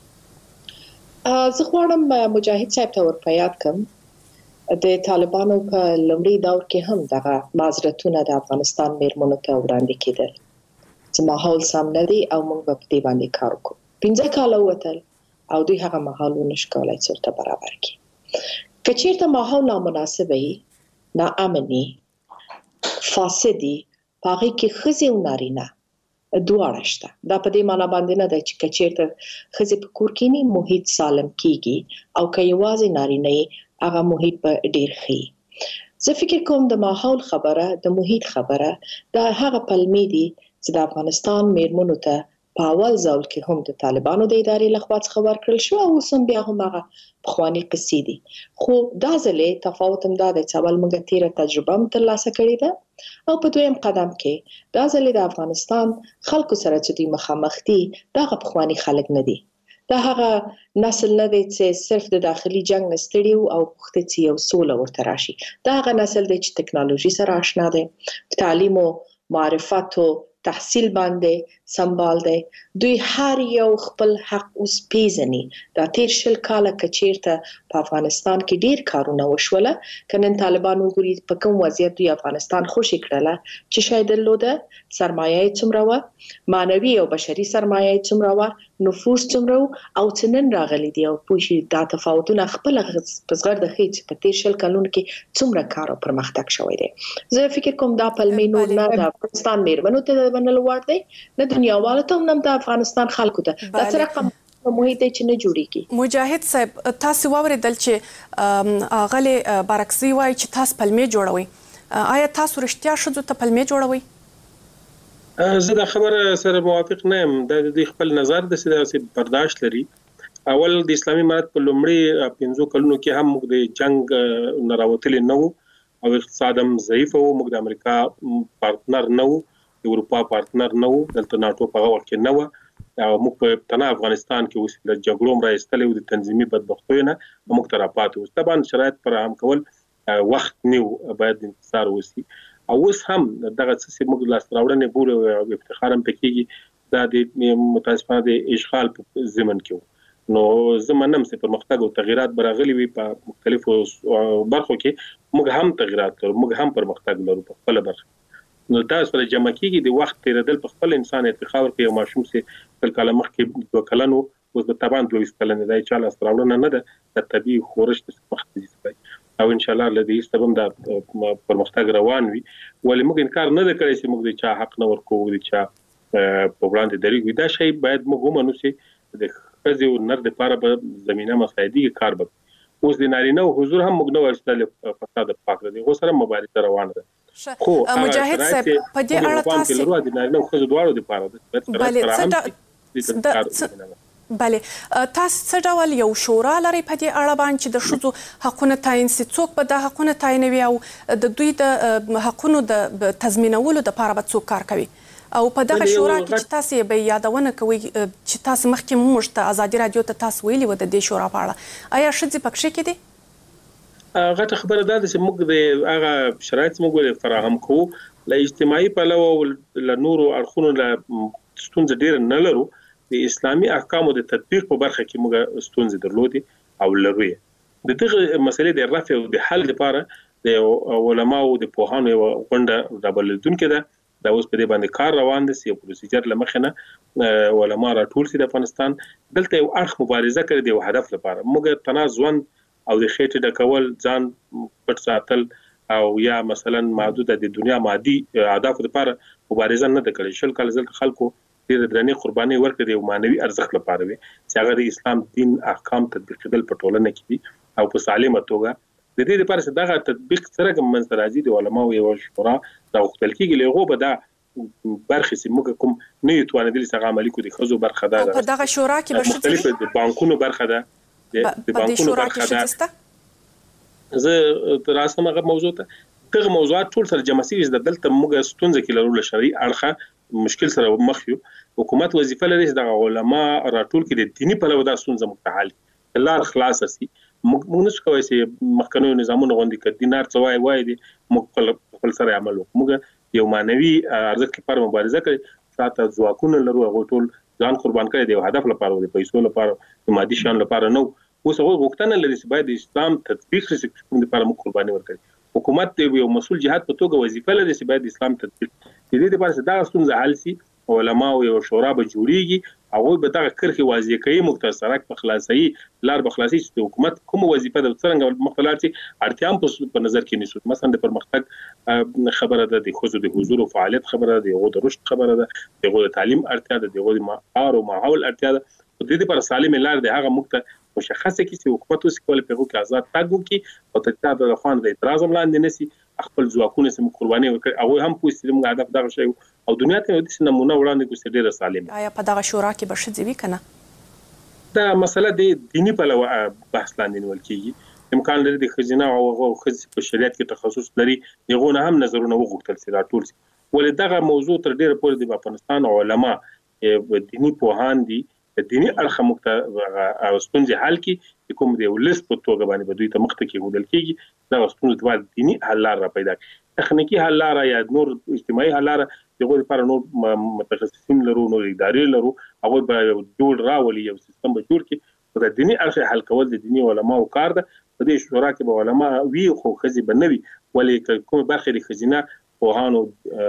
زه غواړم مجاهد صاحب ته ورپیاد کړم د طالبانو په لومړي دور کې هم دغه معذرتونه د افغانستان میرمنو ته وړاندې کېدل چې ماحول سم نه دی او موږ په دې باندې کار وکړو. پنځه کاله وتل او دوی هغه ماحول نشو کولای چې ورته برابر کړي. که چیرته ماحول نامناسب وي، ناامني، فاسدي، هغه کې ښځې او نارینه دواړه شته. دا په دې معنی باندې نه ده چې که چیرته ښځې په کور کې نه محیط سالم کیږي او که یوازې نارینه هغه محیط په ډیر ښه. زه فکر کوم د ماحول خبره د محیط خبره دا هغه پلمې دي چې د افغانستان میرمنو ته په اول ځل کې هم د طالبانو د ادارې لخوا څخه ورکړل شو او اوس هم بیا هم هغه پخواني قصې دي. خو دا ځلې تفاوت هم دا دی چې اول موږ تیره تجربه هم ترلاسه کړې ده او په دویم قدم کې دا ځلې د افغانستان خلکو سره چې دوی مخامخ دي دا هغه پخواني خلک نه دي. دا هغه نسل نه دی چې صرف د داخلي جنگ نه ستړي او پوښتې چې یو سوله ورته راشي. دا هغه نسل دی چې ټکنالوژي سره آشنا دی، تعلیم او معرفت او تحصیل باندې سنبال دی. دوی هر یو خپل حق اوس پیژني. دا تیر شل کاله کچیرته په افغانستان کې ډیر کارونه وشوله، کنن طالبان وګوري په کوم وضعیت دوی افغانستان خوشی کړله چې شاید درلوده، سرمایه څومره و، مانوي او بشري سرمایه څومره و، نفوس څومره او څنن راغلي دي او پوښي دا تفاوتونه خپل پسغر د خېچ په تیر شل کلونو کې څومره کار او پرمختګ شوی دی. زه فکر کوم دا پلمې نور نه د افغانستان میرمنو ته بنل وړ دی، نه دنیاوالو ته هم د افغانستان خلکو ته. دا څه رقم محیط چې نه جوړیږي. مجاهد صاحب تاسو واوریدل چې اغلی برعکسي وای چې تاسو پلمې جوړوي، آیا تاسو رښتیا شذو ته پلمې جوړوي؟ زه د خبره سره موافق نه یم. د دې خپل نظر د سیاسي برداشت لري. اول د اسلامي امارت په لومړي پنځو کلونو کې هم موږ د جنگ نه راوتلي نه وو او اقتصاد هم ضعیف وو، موږ د امریکا پارتنر نه وو، د اروپا پارتنر نه وو، دلته ناتو په وخت کې نه و او موږ په تنه افغانستان کې اوس د جګړو راځتلې او د تنظیمي بدبختیو نه موږ تر پاتې اوس طبعا شرایط فراهم کول وخت نیو باید انتظار وسی او اوس هم دغه څه موږ لاس راوړنې بوله او افتخارم پکېږي دا د متاسفانه د اشغال په زمن کې نو زمونم سه پرمختګ او تغیرات برغلي وي په مختلفو برخو کې موږ هم تغیرات لرو موږ هم پرمختګ لرو په خپل برخه نو دا سره جمع کېږي د وخت تیرېدل په خپل انسان ارتخاب کوي او ماشوم سه تل کله مخکې دوه کلنو اوس د تبان دوه کلنې دای چې لاس راوړنه نه ده د طبي خورش د مختلفي او ان شاء الله لدی سبب دا پرمختګ روان وي ولې موږ انکار نه کړی چې موږ د چا حق نه ورکو د چا په وړاندې درېږي دا شی باید موږ ومنو چې د خزي او نر د لپاره به زمينه مساعدي کار به اوس د نارینه او حضور هم موږ نه ورسته فساد پاک دي غو سره مبارزه روانه ده خو مجاهد صاحب په دې اړه تاسو لرو د نارینه او خزو دواړو لپاره بله بله تاسو څه ډول یو شورا لري په دې اړه باندې د شذو حقونه تعین سي څوک به د حقونه تعینوي او د دوی د حقونو د تضمینولو د لپاره به څوک کار کوي او په دغه شورا کې چې تاسو به یادونه کوي چې تاسو مخکې موږ ته ازادي رادیو ته تاسو ویلي و د دې شورا په اړه آیا شذې پکښې کې دي غټه خبره ده چې موږ د هغه شرایط موږ فراهم کوو ل اجتماعي پلوه او ل نورو اړخونو ل ستونزې ډېر نه لرو د اسلامي احکامو د تطبیق په برخه کې موږ ستونزې درلودې او لرو د دغه مسلې د رفع او د حل لپاره د علماو د پوهانو یو غونډه رابلدونکې ده دا اوس په دې باندې کار روان دي چې پروسیجر لمخنه علما راټول سي د افغانستان دلته یو اړخ مبارزه کوي د یو هدف لپاره موږ تنازل او د خېټې د کول ځان پټ ساتل او یا مثلا محدوده د دنیا مادي اهداف لپاره مبارزه نه کړي شل کال ځل خلکو د درنې قرباني ورکړي او مانوي ارزښت لپاره وي چې هغه د اسلام دین احکام تطبیق کول په ټولنه کې او په سالمه توګه د دې لپاره چې دغه تطبیق سره کوم منځراځي د علماو یو شورا دا وختل کېږي لغه به دا برخه چې موږ کوم نه یتوانېدل څنګه عملي کوي خزو برخه ده په دغه شورا کې به مختلف د بانکونو برخه ده د بانکونو برخه ده زه راسمه غو موضوع ته دغه موضوعات ټول سره جمع شي د دلته موږ ستونزې کې لرو شرعي اړخه مشکل سره مخ یو حکومت وظیفه لري د علماء راټول کې د دینی په لور د ستونزې متحل لار خلاص شي موږ نشو کولی چې مخکنو نظامونو غوندي کې دینار څوای وای دي موږ خپل سره عمل وکړو موږ یو مانوي ارزښت لپاره مبارزه کوي شاته ځواکونه لرو هغه ټول ځان قربان کړي د هدف لپاره د پیسو لپاره د مادي شان لپاره نو اوس هغه وختونه لري چې باید اسلام تطبیق شي کوم لپاره موږ قرباني ورکړي حکومت یو مسؤل جهات په توګه وظیفه لري چې باید اسلام تطبیق د دې لپاره دا ستونزه حل شي علماء او یو شورا به جوړیږي هغه به دغه کرخي واضح کوي مختصرک په خلاصي لار به خلاصي چې حکومت کوم وظیفه د څنګه مختلف شي اړتیام په نظر کې نیسو مثلا د پرمختګ خبره ده د خوځو د حضور او فعالیت خبره ده یو د رشد خبره ده د تعلیم اړتیا ده د معیار او ماحول اړتیا ده د دې لپاره سالم لار ده هغه مخته مشخصه کی چې حکومت اوس کول په هغه کې آزاد تاګو کې او تکتاب د خوان د اعتراض ملاندې نسی خپل ځواکونه سم قرباني وکړي هغه هم پوښتنه موږ هدف دغه شی او دنیا ته د نمونه وړاندې کوي ډیره سالم آیا په دغه شورا کې به شذوي کنه دا مسله د دینی په لور بحث لاندې نیول کیږي امکان لري د خزینه او خز په شریعت کې تخصص لري دغه نه هم نظرونه وغوښتل سي راټول سي ولې دغه موضوع تر ډیره پورې د افغانستان علما دینی پوهان دي دینی اړخ مخته او ستونزې حل کی کوم دی ولست په توګه باندې بدوي ته مخته کې هودل کیږي دا ستونزې د دینی حل لار را پیدا تخنیکی حل لار یا نور اجتماعي حل لار دغه لپاره نور متخصصین لرو نور ادارې لرو هغه به جوړ راولي یو سیستم به جوړ کی د دینی اړخ حل کول د دینی علماو کار ده په دې شورا کې به علما وی خو خزي بنوي ولې کوم برخه د خزینه پوهانو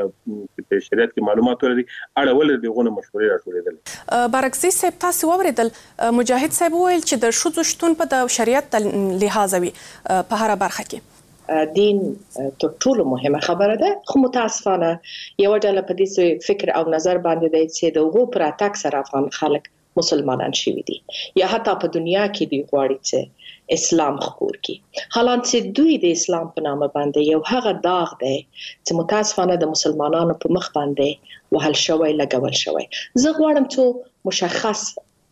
په شریعت کې معلومات لري اړه ولې دغه مشورې راټولېدل برعکسي صاحب تاسو ووریدل مجاهد صاحب ویل چې د شذو شتون په د شریعت لحاظ وي په هر برخه کې دین تر ټولو مهمه خبره ده خو متاسفانه یو ډول په دې فکر او نظر باندې دی چې دغه پر اتاک سره افغان خلک مسلمانان شوي دي یا حتی په دنیا کې دی غواړي چې اسلام خپور کی حالان چې دوی د اسلام په نامه باندې یو هغه داغ دی چې متاسفانه د مسلمانانو په مخ باندې وهل شوی لګول شوی زه غواړم چې مشخص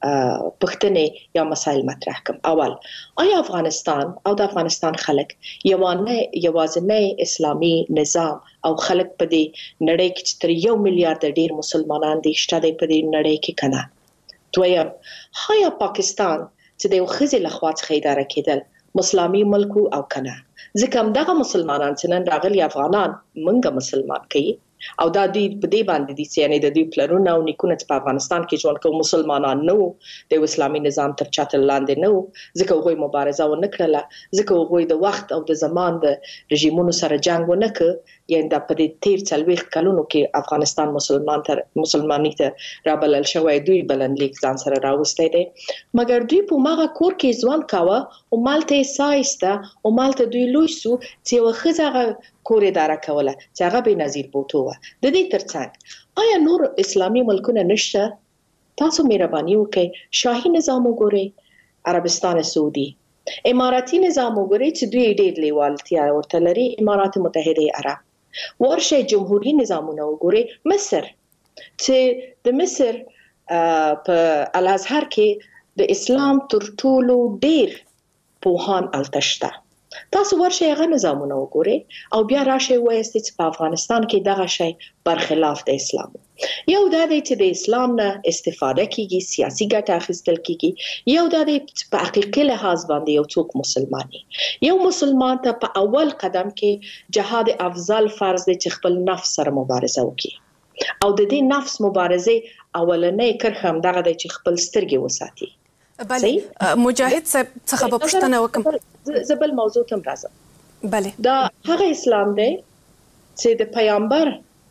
پښتنې یا مسائل مطرح کوم اول آیا افغانستان او د افغانستان خلک یوانه یوازنی اسلامی نظام او خلک په دې نړۍ کې تر یو میلیارډ ډیر مسلمانان دي شته په دې نړۍ کې کنه دویم هایا پاکستان چې د یو خزي لخوا څخه اداره کېدل مسلماني ملک او کنه ځکه هم دغه مسلمانان چې نن راغلي افغانان منګه مسلمان کوي او دا دوی په دې باندې دي چې یعنی د دوی پلرونه او نیکونه چې په افغانستان کې ژوند کوي مسلمانان نه وو د اسلامي نظام تر چتر لاندې نه وو ځکه هغوی مبارزه ونه کړله ځکه هغوی د وخت او د زمان د رژیمونو سره جنگ ونه کړ یعنی د په دې تیر څلوېښت کلونو کې افغانستان مسلمان تر مسلمانۍ ته رابلل شوی دوی بلنلیک ځان سره راوستی دی مګر دوی په ماغه کور کې ژوند کاوه او مالته یې سایسته او مالته دوی لوی سو چې یوه ښځه هغه کور اداره کوله چې هغه بېنظیر بوټو وه د دې ترڅنګ آیا نور اسلامي ملکونه نشته تاسو مهرباني وکړئ شاهي نظام وګورئ عربستان سعودي اماراتي نظام وګورئ چې دوی ډېر لیوالتیا ورته لري امارات متحده عرب ورشه جمهوریت نظامونه وګورئ مصر چې د مصر په الازهر کې د اسلام تر ټولو ډېر پوهان التشته تاسو ورشه هغه نظامونه وګورئ او بیا راشئ وایاستئ چې په افغانستان کې دغه شی برخلاف د اسلام یو دا دی چې د اسلام نه استفاده کیږي سیاسي ګټه اخیستل کیږي یو دا دی چې په حقیقي لحاظ باندې یو څوک مسلماني یو مسلمان ته په اول قدم کې جهاد افضل فرض دی چې خپل نفس سره مبارزه وکړي او د دې نفس مبارزه اولنۍ کرښه هم دغه دی چې خپل سترګې وساتي بله مجاهد صاحب څخه به پوښتنه وکړم زه بل موضوع ته راځم بله دا هغه اسلام دی چې د پیغمبر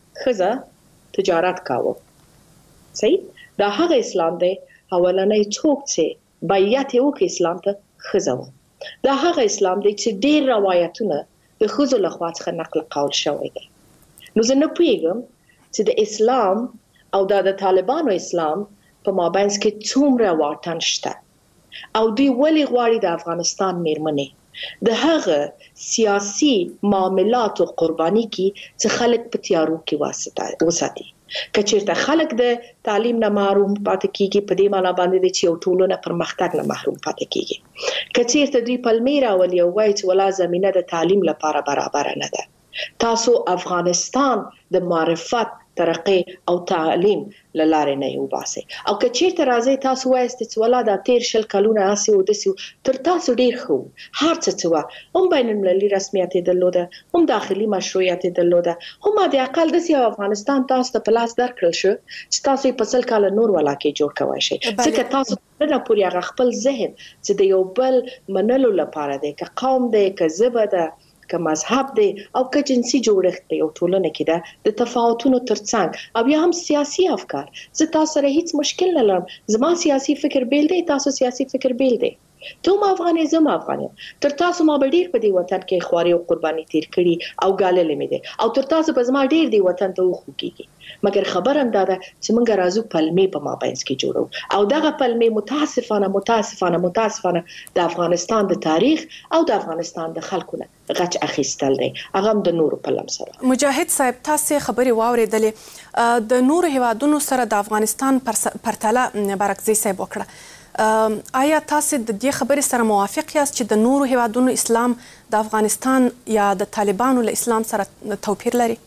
ښځه تجارت کاوه صحیح دا هغه اسلام دی اولنۍ څوک چې بیعت یې وکړ اسلام ته ښځه وه دا هغه اسلام دی چې ډېر روایتونه د ښځو لخوا څخه نقل قول شوی دی نو زه نه پوهېږم چې د اسلام او دا د طالبانو اسلام په مابینځ کې څومره واټن شته او دوی ولې غواړي د افغانستان میرمنې د هغه سیاسي معاملاتو قرباني کړي چې خلک په تیارو کې وساتي که چېرته خلک د تعلیم نه محروم پاتې کیږي په دې معنا باندې چې یو ټولنه پرمختګ نه محروم پاتې کیږي که چېرته دوی پلمې راولي او وایي چې ولا زمینه د تعلیم لپاره برابره نه ده تاسو افغانستان د معرفت ترقی او تعلیم لاره نه وباسي او که چیرته راځي تاسو وایست چې ولا دا تیر شل کلونه اسي او دسي تر تاسو ډیر خو هر څه څه هم بین المللي رسمیت درلوده هم داخلي مشروعیت درلوده هم د اقل دسي افغانستان تاسو ته پلاس درکړل شو چې تاسو په سل کال نور ولا کې جوړ کوئ شي ځکه تاسو نه پوری هغه خپل ذهن چې د یو بل منلو لپاره دی که قوم دی که ژبه ده که مذهب دی او که جنسي جوړښت دی او ټولنه کې ده د تفاوتونو ترڅنګ او یا هم سیاسي افکار زه تاسو سره هیڅ مشکل نه لرم زما سیاسي فکر بیل دی تاسو سیاسي فکر بیل دی ته ما افغاني زما افغاني تر تاسو ما ډیر په دې وطن کې خواري او قرباني تیر کړي او ګاللې مې دي او تر تاسو په زما ډیر دی وطن ته وخو کیږي مګر خبر هم دا ده چې موږ راځو پلمې په مابینځ کې جوړو او دغه پلمې متاسفانه متاسفانه متاسفانه د افغانستان د تاریخ او د افغانستان د خلکو نه غچ اخیستل دی هغه هم د نورو په لم سره مجاهد صاحب تاسو خبري واوریدلې د نورو هیوادونو سره د افغانستان پرتله برکزي صاحب وکړه آیا تاسو د دې خبرې سره موافق یاست چې د نورو هیوادونو اسلام د افغانستان یا د طالبانو له اسلام سره توپیر لري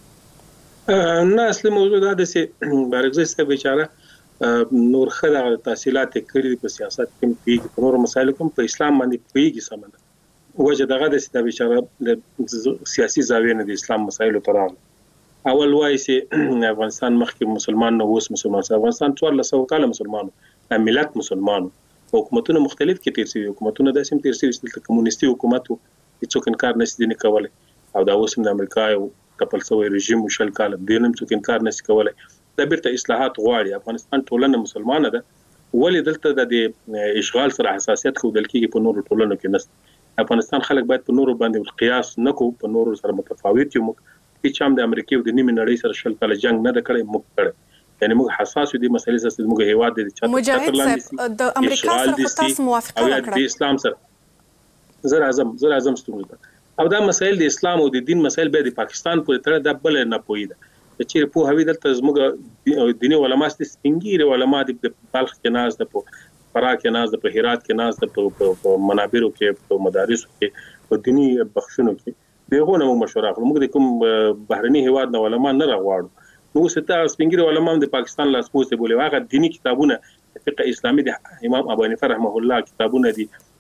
نه اصلي موضوع دا ده چې برکزي صاحب بیچاره نور خدای تحصیلات کړي په سیاست کې پیږي په نورو مسایلو کې په اسلام باندې پیږي سمنه وجه دغه د سیده بیچاره د سیاسي زاویې نه د اسلام مسایلو تراغ اول وایي چې افغانستان مخکې مسلمان نه اوس مسلمان افغانستان څوارلس سوه کاله مسلمانو ملت مسلمانو حکومتونه مختلف کې تیر شوي حکومتونه داسې هم تیر شوي چې کمونیستي حکومت و هیڅوک انکار نشي ځینې کولی او دا اوس هم د امریکا یو کپل سوی رژیم شل کاله دین هم څوک انکار نشي کولی دا بیرته اصلاحات غواړي افغانستان ټولنه مسلمانه ده ولې دلته د اشغال سره حساسیت ښودل کېږي په نورو ټولنو کې نشته افغانستان خلک باید په نورو باندې قیاس نه کوو په نورو سره متفاوت یو موږ هیڅ هم د امریکا او د نیمې نړۍ سره شل کاله جنگ نه ده کړی موږ کړی یعنی موږ حساس یو دي مسلې سره موږ هیواد دي چې مجاهد صاحب د امریکا سره تاسو موافقه وکړه او د اسلام سره زر اعظم زر اعظم ستونزه او دا مسائل د اسلام او د دین مسائل به د پاکستان پورې تړه د بل نه پویده چې په هوی دلته زموږ دیني علما ست سپینګيري علما د بلخ کې ناز د فرا کې ناز د هرات کې ناز د منابرو کې په مدارسو کې په دینی بخښونو کې دغه نو مشوره موږ د کوم بهرني هواد نه علما نه راغواړو نو ستاسو سپینګيري علما د پاکستان لاس پوسه بوله هغه دینی کتابونه فقه اسلامي د امام ابو حنیفه رحمه الله کتابونه دي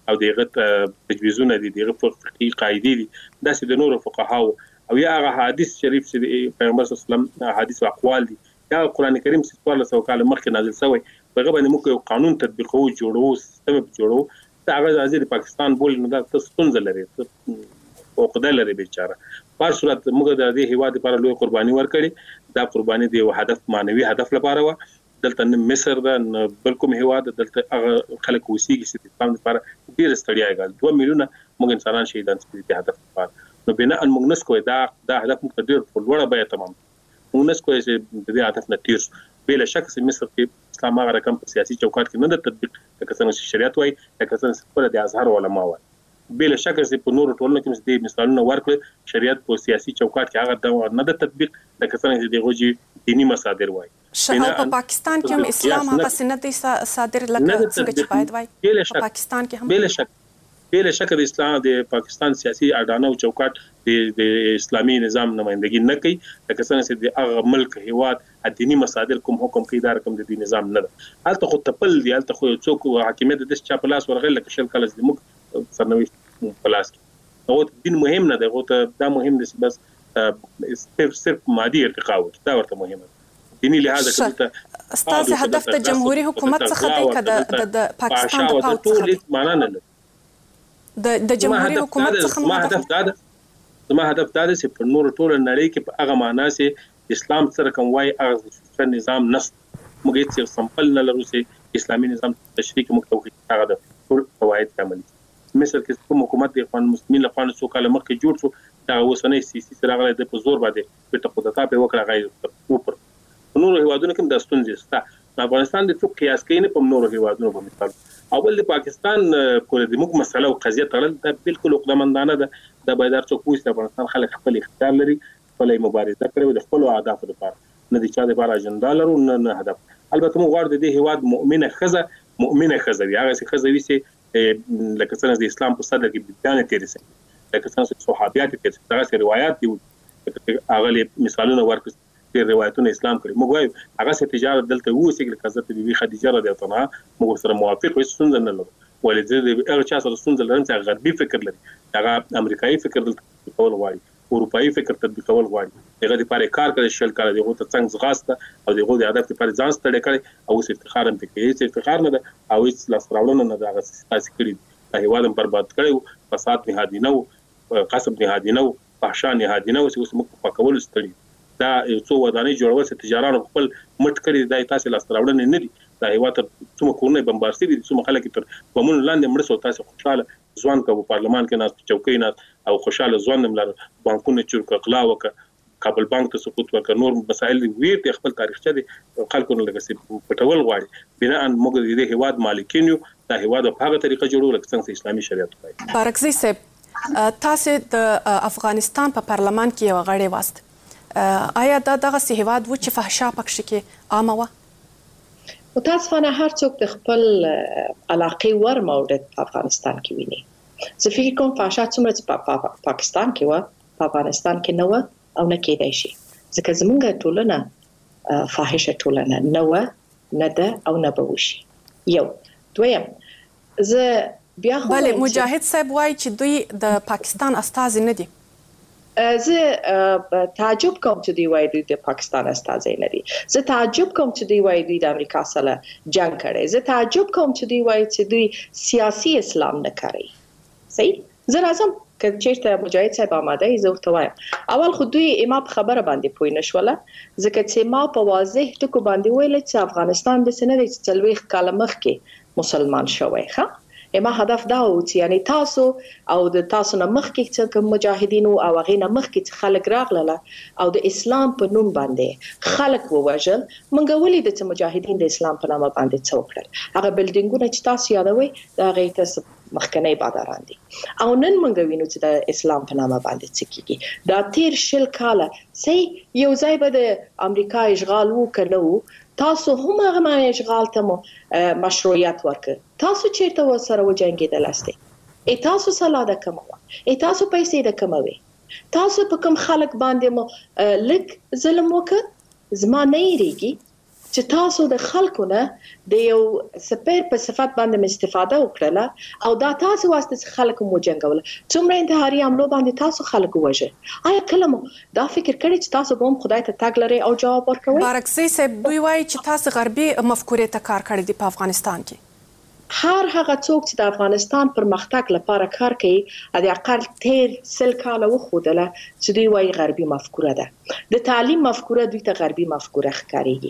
او دغه تجویزونه دي دغه فقهي قاعده دي داسې د نورو فقهاو او یا هغه حدیث شریف چې پیغمبر صلی الله علیه وسلم حدیث او اقوال دي یا قران کریم چې څوارلس سوه کال مخکې نازل شوی هغه باندې موږ یو قانون تطبیقو جوړو سیستم جوړو دا هغه د پاکستان بول نه دا ستونزه لري او خدای لري بیچاره په صورت موږ د دې هیواد لپاره لوی قرباني ورکړي دا قرباني دی یو هدف مانوي هدف لپاره و دلته مصر د بلکم هیواد دلته هغه خلک وسیږي چې د اسلام لپاره ډیر ستړیا غل دوه میلیونه موږ انسانان شهیدان سپي د هدف لپاره نو بنا ان موږ نس کوی دا دا هدف موږ ډیر په لوړه بیه تمام موږ نس کوی چې د دې هدف نه تیر بلا شک چې مصر کې اسلام هغه رقم په سیاسي چوکاټ کې نه د تطبیق د کسانو شریعت وای د کسانو په د ازهر علماء وای بلا شک چې په نورو ټولنو کې د مثالونو ورکړي شریعت په سیاسي چوکاټ کې هغه نه د تطبیق د کسانو د غوږی دینی مصادر وای شنو په پاکستان کې هم اسلام هغه سنت صادر لکه څنګه چې باید وای په پاکستان کې هم بلا شک بلا شک د اسلام د پاکستان سیاسي اډانه او چوکاټ د اسلامي نظام نمائندګي نه کوي لکه څنګه چې د هغه ملک هیواد دینی مصادر کوم حکم کوي دا رقم د دین نظام نه ده هلته خو تپل دی هلته خو څوک حاکمیت د چا پلاس ورغل لکه شل کال د موږ سرنوشت پلاس کې او دین مهم نه دی او دا مهم دي بس صرف صرف مادي ارتقا دا ورته مهمه دینی لحاظ کړه استاد هدف د جمهوریت حکومت څخه دی کده د پاکستان د پاوت څخه معنا نه د د جمهوریت حکومت څخه ما هدف دا ده زما هدف دا ده چې په نور ټول نړۍ کې په هغه معنا چې اسلام سره کوم وای هغه نظام نس موږ هیڅ سمپل نه لرو چې اسلامي نظام تشریح کې مختوي هغه د ټول فواید عملي مصر کې کوم حکومت د اخوان مسلمین له خوا څو کال مخکې جوړ شو دا اوسنۍ سیاسي سره غلې د په زور باندې په تقدتا په وکړه غي اوپر نور هیوادونو کې د ستونزې ستا افغانستان د څو قیاس کوي نه په نور هیوادونو په مثال اول د پاکستان کول د موږ مسله او قضیه تړل دا بالکل عقدمندانه ده د بایدار څوک وایي افغانستان خلک خپل اختیار لري خپل مبارزه کوي د خپل اهداف لپاره نه د چا لپاره اجنډا لرو نه هدف البته موږ غواړو د هیواد مؤمنه خزه مؤمنه خزه وي هغه خزه وي چې لکه څنګه د اسلام په صدر کې بیان تیرې سي لکه څنګه صحابيات کې دغه روایت دي هغه مثالونه ورکړي د روایتونو اسلام کړي موږ وایو هغه څه تجارت دلته وو چې حضرت بیبي خدیجه رضی الله عنها موږ سره موافق وي څنګه نه لرو ولې د هغه چا سره څنګه لرم چې غربي فکر لري هغه امریکایي فکر دلته کول غواړي اروپایي فکر تطبیقول غواړي هغه لپاره کار کوي شل کال دغه ته څنګه زغاسته او دغه د هدف لپاره ځان ستړي کړي او افتخار هم کوي چې افتخار نه ده او هیڅ لاس راوړنه نه ده هغه تاسو کړی د هیواد برباد کړي فساد نهادي نه قصب نهادي نه فحشا نهادي نه اوس موږ په کول ستړي دا یو څو ودانۍ جوړول چې تجارانو خپل مټ کړی د تاسو لاس راوړنه نه دي دا هیواد څومره کورونه بمبارسي دي څومره خلک تر بمون لاندې مړ سو تاسو خوشاله ځوان کو پارلمان کې ناس چوکۍ ناس او خوشاله ځوان ملر بانکونه چورک اغلا وک کابل بانک ته سقوط ورک نور مسائل ویر د خپل تاریخچه دي خلکو نه لګسي پټول غواړي بنا ان موږ د هیواد مالکین یو دا هیواد په هغه طریقه جوړول لکه څنګه اسلامي شریعت وایي بارکزي صاحب تاسو د افغانستان په پارلمان کې یو غړی واست آیا دا دغه هیواد و چې فحشا پکښ کې عامه و متاسفانه هر څوک د خپل علاقې ور مورد په افغانستان کې ویني زه فکر کوم فحشا څومره په پاکستان کې و په افغانستان کې نه و او نه کېدای شي ځکه زمونږ ټولنه فاحشه ټولنه نه و نه ده او نه به وشي یو دویم زه بیا خو بله مجاهد صاحب وایي چې دوی د پاکستان استازي نه دي زه تعجب کوم چې دی وایي د پاکستان استازي نه دي زه تعجب کوم چې دی وایي د امریکا سره جنگ کړي زه تعجب کوم چې دی وایي چې دوی سیاسي اسلام نه کوي صحیح زه راځم که چیرته مجاهد صاحب آماده ای زه ورته وایم اول خو دوی ما په خبره باندې پوه نه شوله ځکه چې ما په واضح ټکو باندې ویل چې افغانستان د سنې د څلوېښت کاله مخکې مسلمان شوی ښه اما هدف دا و چې یعنی تاسو او د تاسو نه مخکې چې مجاهدین او هغه نه مخکې چې خلک راغله او د اسلام په نوم باندې خلک ووجل منګه ولې د مجاهدین د اسلام په نامه باندې څوکړل هغه بلډینګونه چې تاسو یادوي دا غي تاسو مخکنی باداران دي او نن منګه وینو چې د اسلام په نامه باندې څه کیږي دا تیر شل کاله سي یو ځای به د امریکا اشغال وکړو تاسو هم هغه اشغال ته مشروعیت ورکړ تاسو چیرته وسره وجنګیدل استه ای تاسو سلاده کومه ای تاسو پیسې د کوموي تاسو په کوم خلک باندې مو لک ظلم وکړ زما نه یریږي چې تاسو د خلکو نه د یو سپیر په صفت باندې استفاده وکړه او دا تاسو واسطه خلکو مو جنگول څومره انتحاري عملو باندې تاسو خلکو وژه آیا کله مو دا فکر کړی چې تاسو به هم خدای ته تاګ لري او جواب ورکوي بارکسي صاحب دوی وایي چې تاسو غربي مفکورې ته کار کړی دی په افغانستان کې هر هغه څوک چې د افغانستان پرمختګ لپاره کار کوي د اقل تیر سل کاله وخودله چې دوی وايي غربي مفکوره ده د تعلیم مفکوره دوی ته غربي مفکوره ښکاريږي